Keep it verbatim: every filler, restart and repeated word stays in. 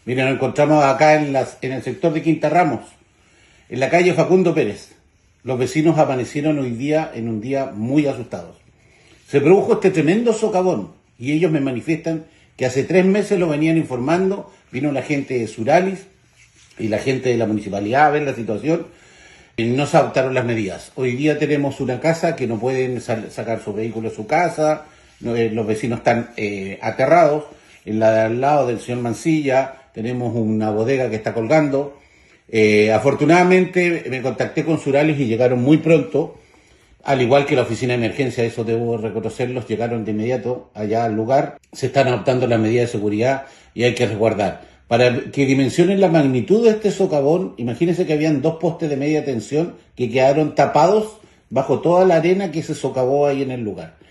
Mira, nos encontramos acá en, las, en el sector de Quinta Ramos, en la calle Facundo Pérez. Los vecinos amanecieron hoy día en un día muy asustados. Se produjo este tremendo socavón y ellos me manifiestan que hace tres meses lo venían informando, vino la gente de Suralis y la gente de la municipalidad a ver la situación y no se adoptaron las medidas. Hoy día tenemos una casa que no pueden sacar su vehículo de su casa, no, eh, los vecinos están eh, aterrados. En la de al lado del señor Mancilla tenemos una bodega que está colgando. Eh, afortunadamente me contacté con Suralis y llegaron muy pronto, al igual que la oficina de emergencia, eso debo reconocerlos, llegaron de inmediato allá al lugar. Se están adoptando las medidas de seguridad y hay que resguardar. Para que dimensionen la magnitud de este socavón, imagínense que habían dos postes de media tensión que quedaron tapados bajo toda la arena que se socavó ahí en el lugar.